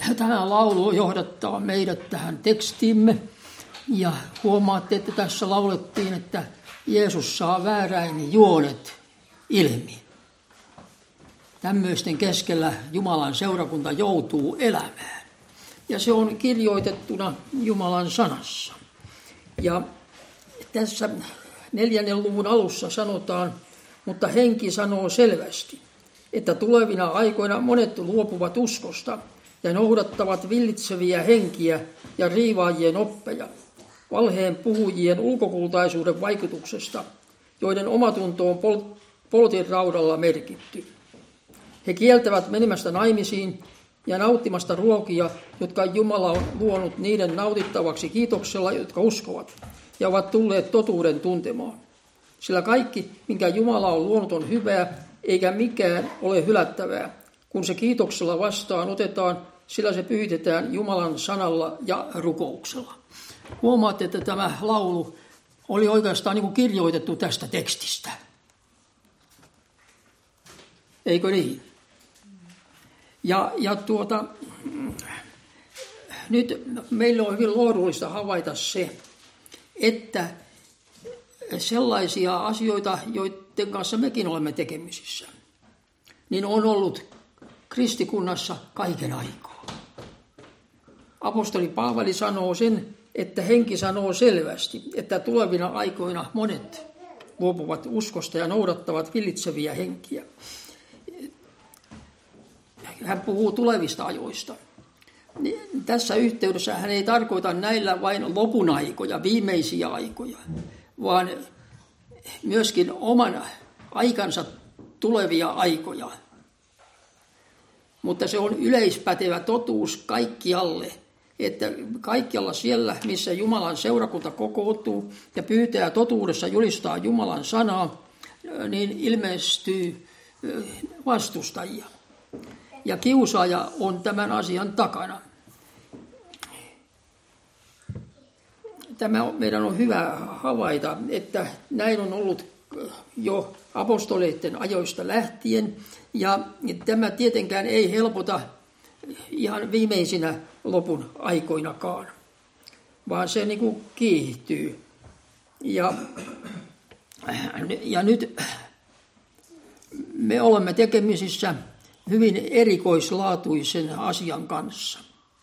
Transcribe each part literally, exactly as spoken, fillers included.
tämä laulu johdattaa meidät tähän tekstiimme. Ja huomaatte, että tässä laulettiin, että Jeesus saa vääräin juonet ilmi. Tämmöisten keskellä Jumalan seurakunta joutuu elämään. Ja se on kirjoitettuna Jumalan sanassa. Ja tässä neljännen luvun alussa sanotaan, mutta henki sanoo selvästi, että tulevina aikoina monet luopuvat uskosta ja noudattavat villitseviä henkiä ja riivaajien oppeja, valheen puhujien ulkokultaisuuden vaikutuksesta, joiden omatunto on pol- poltin raudalla merkitty. He kieltävät menemästä naimisiin ja nauttimasta ruokia, jotka Jumala on luonut niiden nautittavaksi kiitoksella, jotka uskovat ja ovat tulleet totuuden tuntemaan. Sillä kaikki, minkä Jumala on luonut, on hyvää, eikä mikään ole hylättävää, kun se kiitoksella vastaan otetaan, sillä se pyhitetään Jumalan sanalla ja rukouksella. Huomaatte, että tämä laulu oli oikeastaan niin kuin kirjoitettu tästä tekstistä. Eikö niin? Ja, ja tuota, nyt meillä on hyvin lohdullista havaita se, että sellaisia asioita, joiden kanssa mekin olemme tekemisissä, niin on ollut kristikunnassa kaiken aikaa. Apostoli Paavali sanoo sen, että henki sanoo selvästi, että tulevina aikoina monet luopuvat uskosta ja noudattavat villitseviä henkiä. Hän puhuu tulevista ajoista. Tässä yhteydessä hän ei tarkoita näillä vain lopun aikoja, viimeisiä aikoja, vaan myöskin oman aikansa tulevia aikoja. Mutta se on yleispätevä totuus kaikkialle, että kaikkialla siellä, missä Jumalan seurakunta kokoontuu ja pyytää totuudessa julistaa Jumalan sanaa, niin ilmestyy vastustajia. Ja kiusaaja on tämän asian takana. Tämä meidän on hyvä havaita, että näin on ollut jo apostoleiden ajoista lähtien, ja tämä tietenkään ei helpota ihan viimeisinä lopun aikoinakaan, vaan se niin kuin kiihtyy. Ja, ja nyt me olemme tekemisissä hyvin erikoislaatuisen asian kanssa.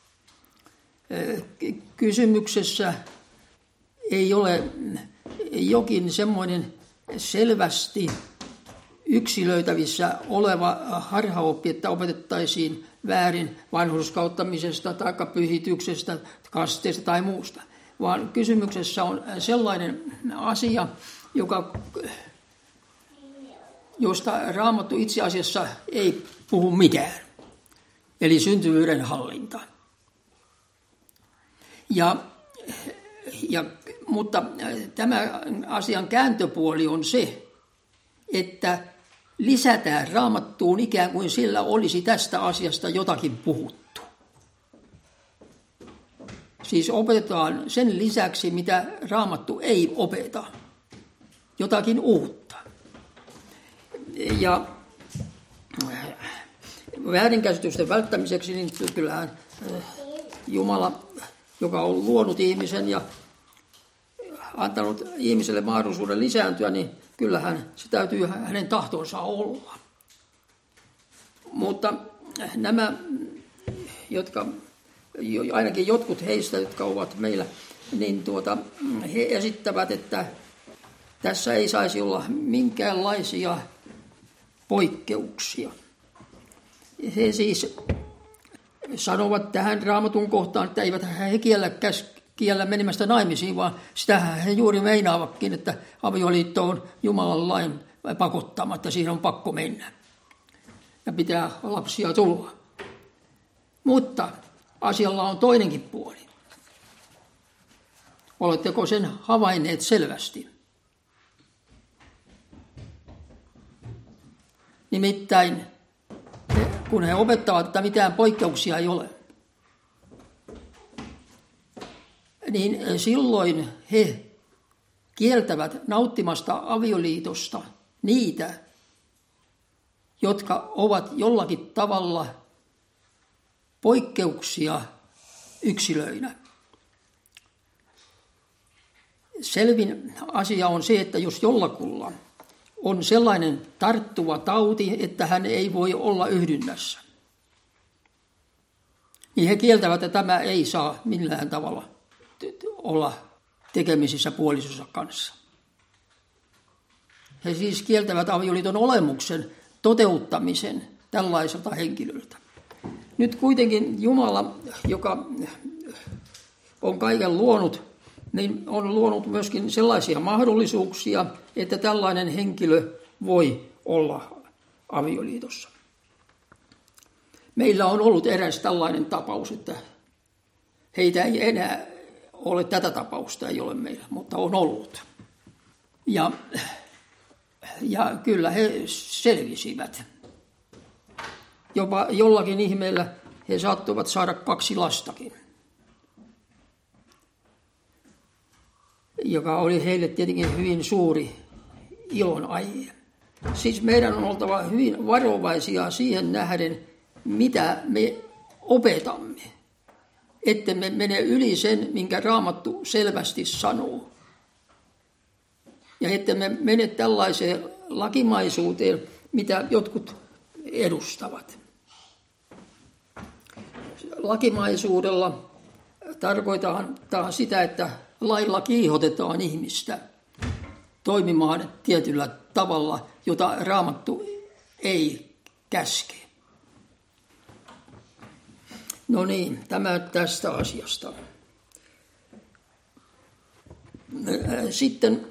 Kysymyksessä ei ole jokin semmoinen selvästi yksilöitävissä oleva harhaoppi, että opetettaisiin väärin vanhurskauttamisesta tai pyhityksestä, kasteesta tai muusta, vaan kysymyksessä on sellainen asia, joka, josta Raamattu itse asiassa ei puhu mitään, eli syntyvyyden hallinta. Ja, ja, mutta tämä asian kääntöpuoli on se, että lisätään Raamattuun ikään kuin sillä olisi tästä asiasta jotakin puhuttu. Siis opetetaan sen lisäksi, mitä Raamattu ei opeta, jotakin uutta. Ja väärinkäsitysten välttämiseksi, niin kyllähän Jumala, joka on luonut ihmisen ja antanut ihmiselle mahdollisuuden lisääntyä, niin kyllähän se täytyy hänen tahtonsa olla. Mutta nämä, jotka, ainakin jotkut heistä, jotka ovat meillä, niin tuota, he esittävät, että tässä ei saisi olla minkäänlaisia poikkeuksia. He siis sanovat tähän Raamatun kohtaan, että eivät he kiellä, kiellä menemästä naimisiin, vaan sitähän he juuri meinaavatkin, että avioliitto on Jumalan lain pakottama, että siinä on pakko mennä ja pitää lapsia tulla. Mutta asialla on toinenkin puoli. Oletteko sen havainneet selvästi? Nimittäin, kun he opettavat, että mitään poikkeuksia ei ole, niin silloin he kieltävät nauttimasta avioliitosta niitä, jotka ovat jollakin tavalla poikkeuksia yksilöinä. Selvin asia on se, että jos jollakulla on sellainen tarttuva tauti, että hän ei voi olla yhdynnässä, niin he kieltävät, että tämä ei saa millään tavalla olla tekemisissä puolisonsa kanssa. He siis kieltävät avioliiton olemuksen toteuttamisen tällaiselta henkilöltä. Nyt kuitenkin Jumala, joka on kaiken luonut, niin on luonut myöskin sellaisia mahdollisuuksia, että tällainen henkilö voi olla avioliitossa. Meillä on ollut eräs tällainen tapaus, että heitä ei enää ole, tätä tapausta ei ole meillä, mutta on ollut. Ja, ja kyllä he selvisivät. Jopa jollakin ihmeellä he saattoivat saada kaksi lastakin, joka oli heille tietenkin hyvin suuri ilon aihe. Siis meidän on oltava hyvin varovaisia siihen nähden, mitä me opetamme, että me mene yli sen, minkä Raamattu selvästi sanoo. Ja että me mene tällaiseen lakimaisuuteen, mitä jotkut edustavat. Lakimaisuudella tarkoitetaan sitä, että lailla kiihotetaan ihmistä toimimaan tietyllä tavalla, jota Raamattu ei käske. No niin, tämä tästä asiasta. Sitten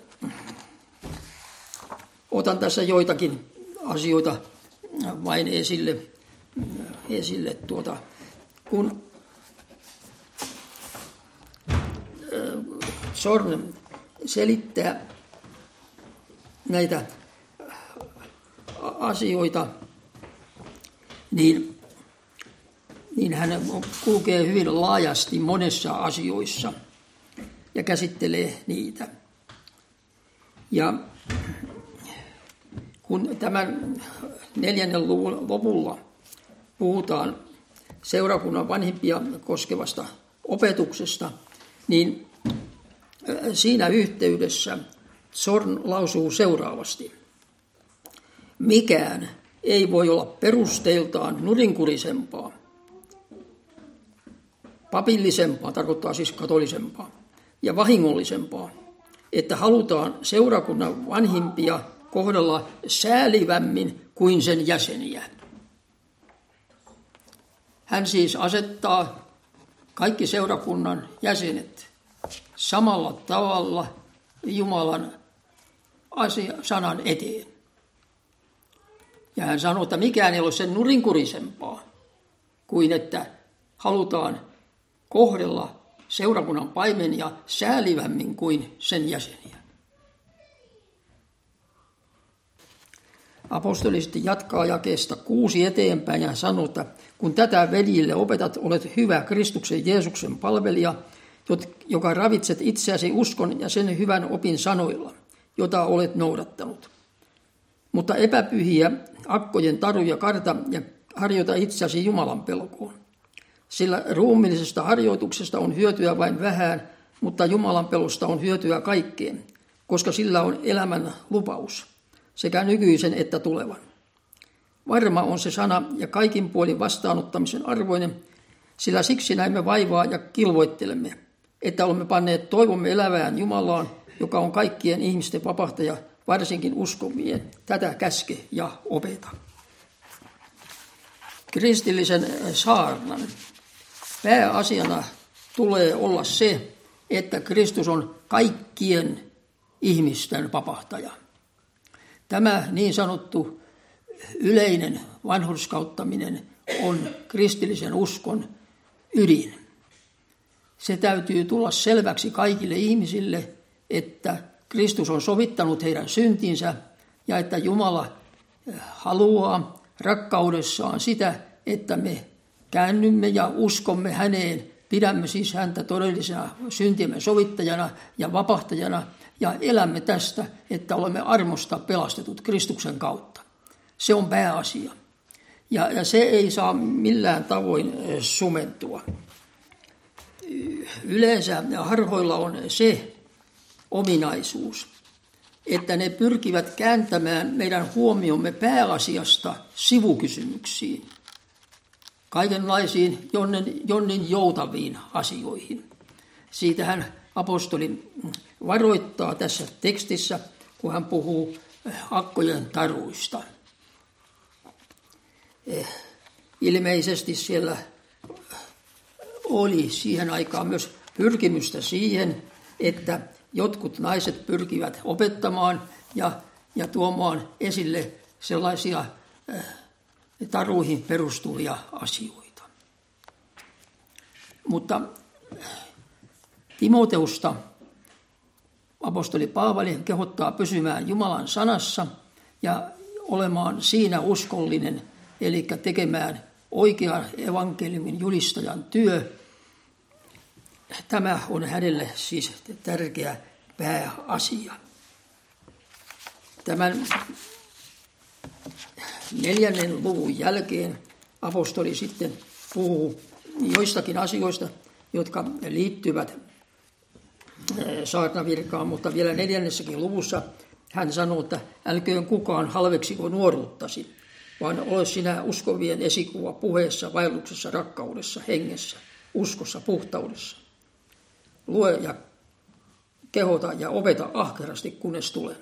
otan tässä joitakin asioita vain esille, esille tuota, kun Zorn selittää näitä asioita, niin, niin hän kulkee hyvin laajasti monessa asioissa ja käsittelee niitä. Ja kun tämän neljännen luvun lopulla puhutaan seurakunnan vanhimpia koskevasta opetuksesta, niin siinä yhteydessä Zorn lausuu seuraavasti. Mikään ei voi olla perusteiltaan nurinkurisempaa, papillisempaa, tarkoittaa siis katolisempaa, ja vahingollisempaa, että halutaan seurakunnan vanhimpia kohdella säälivämmin kuin sen jäseniä. Hän siis asettaa kaikki seurakunnan jäsenet samalla tavalla Jumalan asia, sanan eteen. Ja hän sanoo, että mikään ei ole sen nurinkurisempaa kuin että halutaan kohdella seurakunnan paimenia säälivämmin kuin sen jäseniä. Apostoli sitten jatkaa jakeesta kuusi eteenpäin ja sanoo, että kun tätä veljille opetat, olet hyvä Kristuksen Jeesuksen palvelija, joka ravitset itseäsi uskon ja sen hyvän opin sanoilla, jota olet noudattanut. Mutta epäpyhiä akkojen taruja karta ja harjoita itseäsi Jumalan pelkoon. Sillä ruumiillisesta harjoituksesta on hyötyä vain vähän, mutta Jumalan pelosta on hyötyä kaikkeen, koska sillä on elämän lupaus, sekä nykyisen että tulevan. Varma on se sana ja kaikin puolin vastaanottamisen arvoinen, sillä siksi näimme vaivaa ja kilvoittelemme, että olemme panneet toivomme elävään Jumalaan, joka on kaikkien ihmisten vapahtaja, varsinkin uskovien. Tätä käske ja opeta. Kristillisen saarnan pääasiana tulee olla se, että Kristus on kaikkien ihmisten vapahtaja. Tämä niin sanottu yleinen vanhurskauttaminen on kristillisen uskon ydin. Se täytyy tulla selväksi kaikille ihmisille, että Kristus on sovittanut heidän syntinsä ja että Jumala haluaa rakkaudessaan sitä, että me käännymme ja uskomme häneen, pidämme siis häntä todellisena syntiemme sovittajana ja vapahtajana ja elämme tästä, että olemme armosta pelastetut Kristuksen kautta. Se on pääasia. Ja, ja se ei saa millään tavoin sumentua. Yleensä harhoilla on se ominaisuus, että ne pyrkivät kääntämään meidän huomiomme pääasiasta sivukysymyksiin, kaikenlaisiin jonnin, jonnin joutaviin asioihin. Siitähän apostoli varoittaa tässä tekstissä, kun hän puhuu akkojen taruista. Ilmeisesti siellä oli siihen aikaan myös pyrkimystä siihen, että jotkut naiset pyrkivät opettamaan ja, ja tuomaan esille sellaisia äh, taruihin perustuvia asioita. Mutta Timoteusta apostoli Paavali kehottaa pysymään Jumalan sanassa ja olemaan siinä uskollinen, eli tekemään oikean evankeliumin julistajan työ. Tämä on hänelle siis tärkeä pääasia. Tämän neljännen luvun jälkeen apostoli sitten puhuu joistakin asioista, jotka liittyvät saarnavirkaan, mutta vielä neljännessäkin luvussa hän sanoo, että älköön kukaan halveksiko nuoruuttasi, vaan ole sinä uskovien esikuva puheessa, vaelluksessa, rakkaudessa, hengessä, uskossa, puhtaudessa. Lue ja kehota ja opeta ahkerasti, kunnes tulen.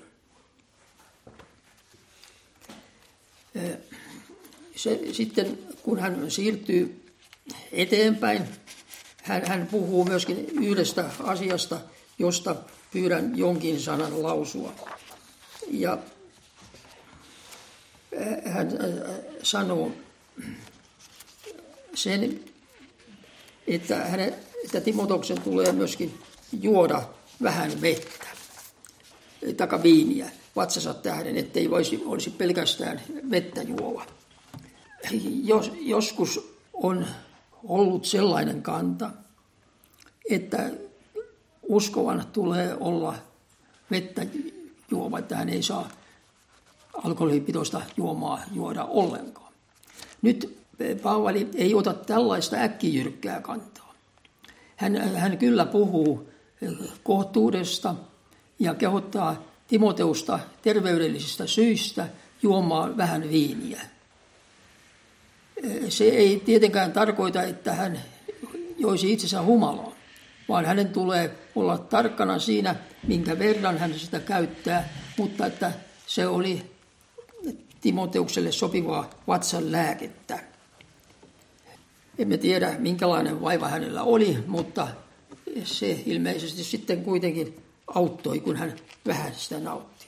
Se, sitten kun hän siirtyy eteenpäin, hän, hän puhuu myöskin yhdestä asiasta, josta pyydän jonkin sanan lausua. Ja hän sanoo sen, että, hänen, että Timoteuksen tulee myöskin juoda vähän vettä, taka viiniä vatsansa tähden, ettei voisi, olisi pelkästään vettä juova. Jos, joskus on ollut sellainen kanta, että uskovan tulee olla vettä juova, että hän ei saa alkoholipitoista juomaa juoda ollenkaan. Nyt Paavali ei ota tällaista äkkijyrkkää kantaa. Hän, hän kyllä puhuu kohtuudesta ja kehottaa Timoteusta terveydellisistä syistä juomaan vähän viiniä. Se ei tietenkään tarkoita, että hän joisi itsensä humalaa, vaan hänen tulee olla tarkkana siinä, minkä verran hän sitä käyttää, mutta että se oli Timoteukselle sopivaa vatsan lääkettä. Emme tiedä, minkälainen vaiva hänellä oli, mutta se ilmeisesti sitten kuitenkin auttoi, kun hän vähän sitä nautti.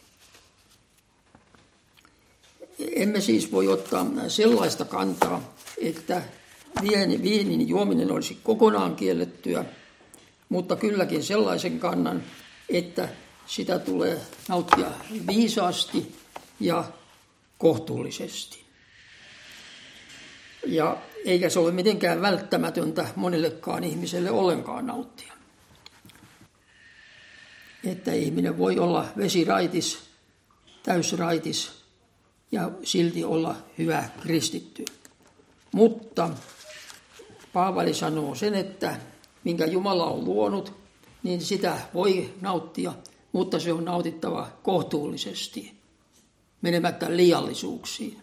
Emme siis voi ottaa sellaista kantaa, että viinin juominen olisi kokonaan kiellettyä, mutta kylläkin sellaisen kannan, että sitä tulee nauttia viisaasti ja kohtuullisesti. Ja eikä se ole mitenkään välttämätöntä monellekaan ihmiselle ollenkaan nauttia. Että ihminen voi olla vesiraitis, täysraitis ja silti olla hyvä kristitty. Mutta Paavali sanoo sen, että minkä Jumala on luonut, niin sitä voi nauttia, mutta se on nautittava kohtuullisesti, menemättä liiallisuuksiin.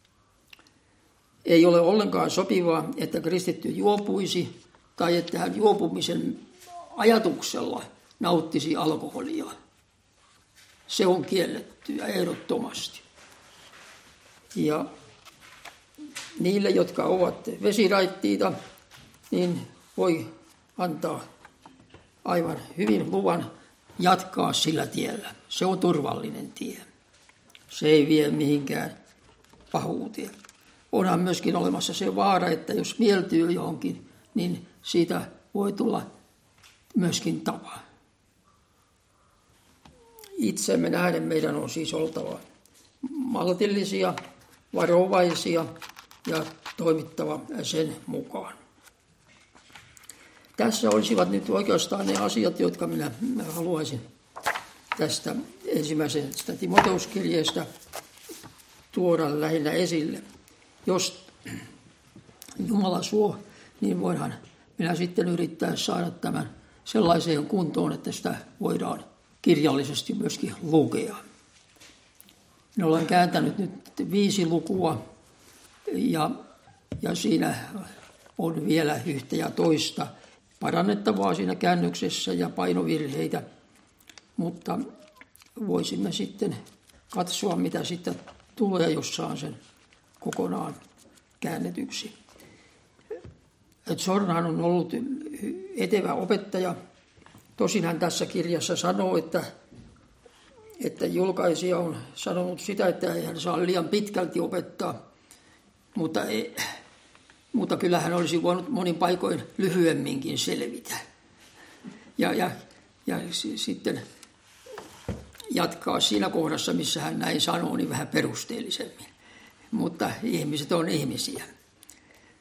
Ei ole ollenkaan sopivaa, että kristitty juopuisi tai että hän juopumisen ajatuksella nauttisi alkoholia. Se on kiellettyä ehdottomasti. Ja niille, jotka ovat vesiraittiita, niin voi antaa aivan hyvin luvan jatkaa sillä tiellä. Se on turvallinen tie. Se ei vie mihinkään pahuuteen. Onhan myöskin olemassa se vaara, että jos mieltyy johonkin, niin siitä voi tulla myöskin tapa. Itsemme nähden meidän on siis oltava maltillisia, varovaisia ja toimittava sen mukaan. Tässä olisivat nyt oikeastaan ne asiat, jotka minä haluaisin tästä ensimmäisestä Timoteuskirjeestä tuoda lähinnä esille. jos Jumala suo, niin voidaan minä sitten yrittää saada tämän sellaiseen kuntoon, että sitä voidaan kirjallisesti myöskin lukea. Minä olen kääntänyt nyt viisi lukua ja, ja siinä on vielä yhtä ja toista parannettavaa siinä käännöksessä ja painovirheitä, mutta voisimme sitten katsoa, mitä sitten tulee, jos saan sen kokonaan käännetyksi. Zornhan on ollut etevä opettaja. Tosin hän tässä kirjassa sanoo, että, että julkaisija on sanonut sitä, että ei hän saa liian pitkälti opettaa, mutta, ei, mutta kyllä hän olisi voinut monin paikoin lyhyemminkin selvitä. Ja, ja, ja sitten jatkaa siinä kohdassa, missä hän näin sanoo, niin vähän perusteellisemmin. Mutta ihmiset on ihmisiä.